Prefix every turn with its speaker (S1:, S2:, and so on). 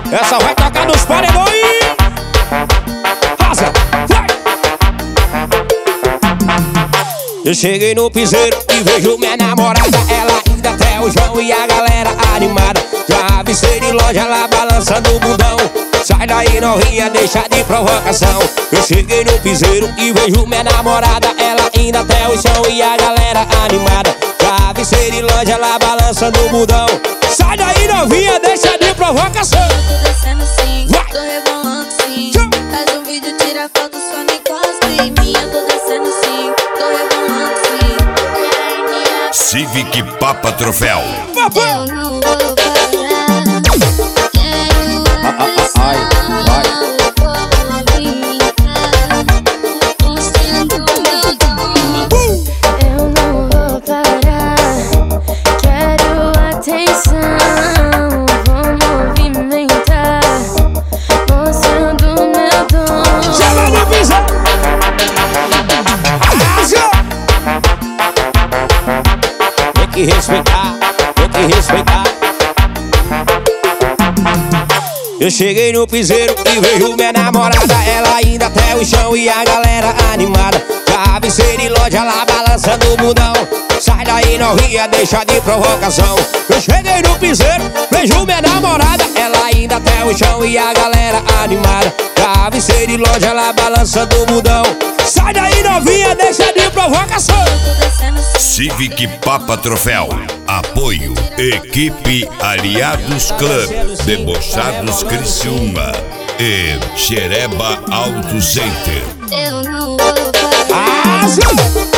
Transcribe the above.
S1: Essa vai tocar nos paredões. Rosa, vai! Eu cheguei no piseiro e vejo minha namorada, ela indo até o João e a galera animada. Já avistei de loja lá balançando o bundão. Sai daí novinha, deixa de provocação. Eu cheguei no piseiro e vejo minha namorada, ela indo até o chão e a galera animada. Já avistei de loja lá balançando o bundão. Sai daí novinha, deixa de provocação.
S2: Tô descendo sim, tô rebolando sim. Faz um vídeo, tira foto, só me encosta em mim. Eu tô descendo sim, tô rebolando sim.
S3: Civic Papa Troféu.
S2: Eu não vou parar.
S4: Eu não vou parar, quero atenção. Vou movimentar, mostrando meu dom.
S1: Chama no piseiro. Tem que respeitar, tem que respeitar. Eu cheguei no piseiro e vejo minha namorada, ela indo até o chão e a galera animada. Já avistei de loja lá balançando o bundão. Sai daí novinha, deixa de provocação. Eu cheguei no piseiro, vejo minha namorada, ela indo até o chão e a galera animada. Já avistei de loja lá balançando o bundão. Sai daí novinha, deixa de provocação.
S3: Civic Papa Troféu. Apoio Equipe Aliados Club, Debochados Criciúma e Xereba Auto Center.
S2: Eu não vou parar.